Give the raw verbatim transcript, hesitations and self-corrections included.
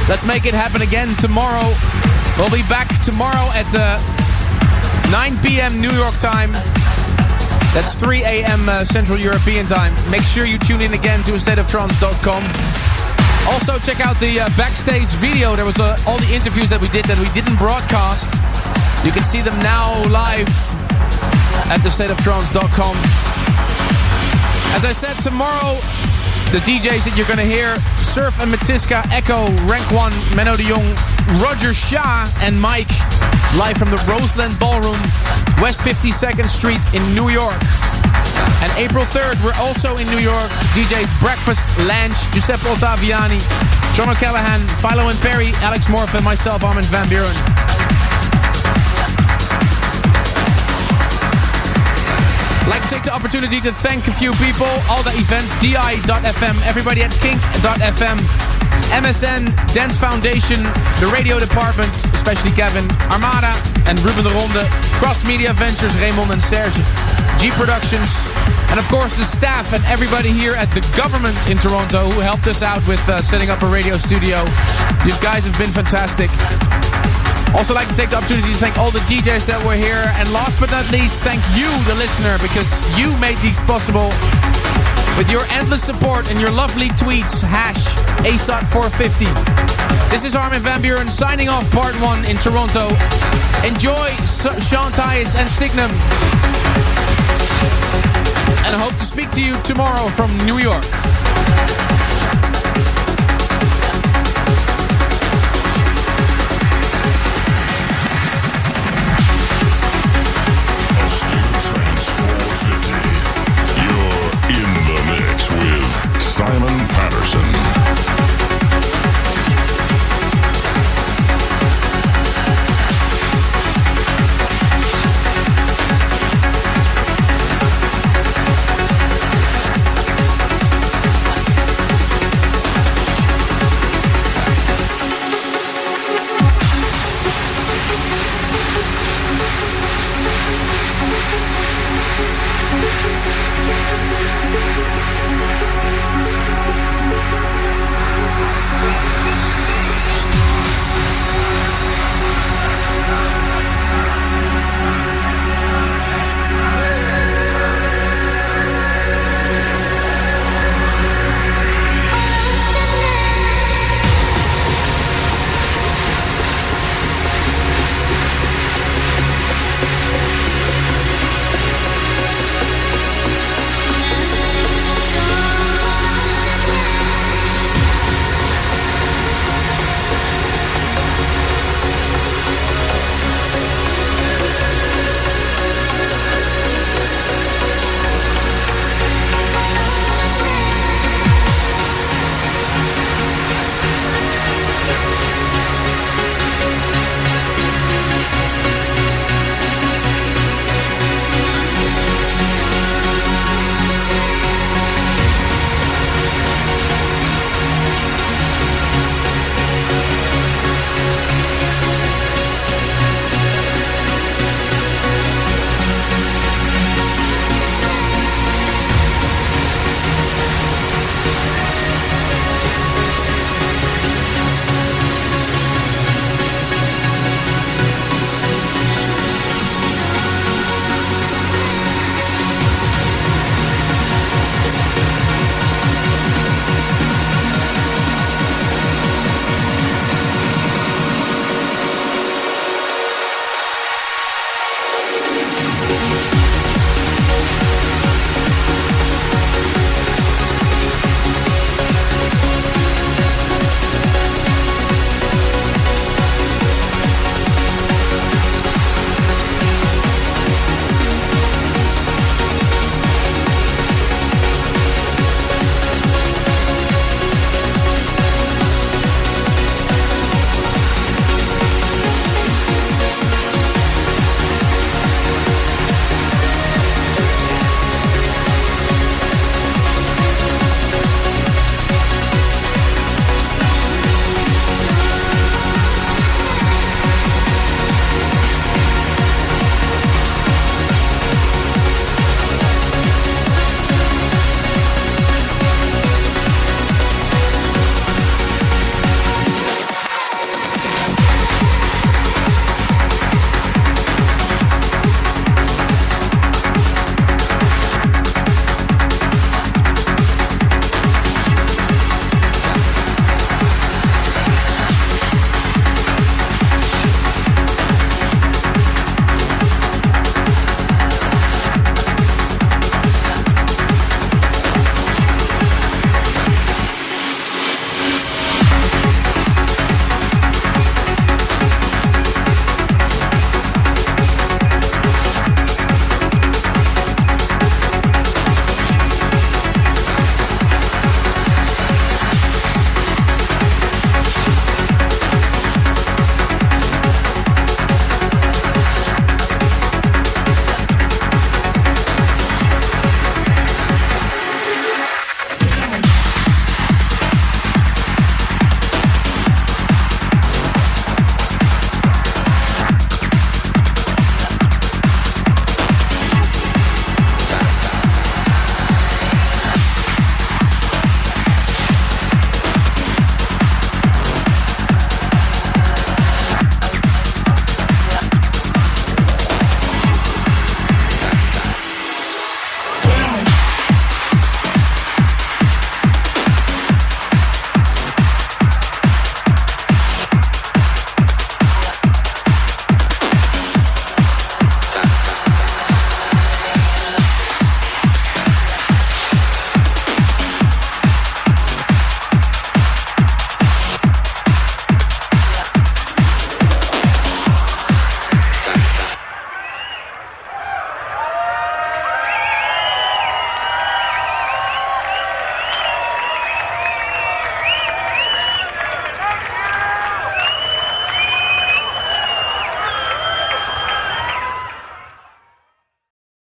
Let's make it happen again tomorrow. We'll be back tomorrow at uh, nine p.m. New York time. That's three a.m. Uh, Central European time. Make sure you tune in again to a state of trance dot com. Also, check out the uh, backstage video. There was uh, all the interviews that we did that we didn't broadcast. You can see them now live at the state of trance dot com. As I said, tomorrow, the D Js that you're going to hear, Surf and Matiska, Echo, Rank one, Menno de Jong, Roger Shah, and Mike, live from the Roseland Ballroom, West fifty-second Street in New York. And April third, we're also in New York. D Js Breakfast, Lange, Giuseppe Ottaviani, John O'Callaghan, Philo and Perry, Alex Morph, and myself, Armin van Buuren. I'd like to take the opportunity to thank a few people. All the events, D I dot F M, everybody at Kink dot F M, M S N, Dance Foundation, the radio department, especially Kevin, Armada and Ruben de Ronde, Cross Media Ventures, Raymond and Serge, G Productions, and of course the staff and everybody here at the government in Toronto who helped us out with uh, setting up a radio studio. You guys have been fantastic. Also like to take the opportunity to thank all the D Js that were here. And last but not least, thank you, the listener, because you made these possible with your endless support and your lovely tweets. Hash A S O T four fifty. This is Armin van Buuren signing off part one in Toronto. Enjoy Sean Tyas and Signum. And I hope to speak to you tomorrow from New York.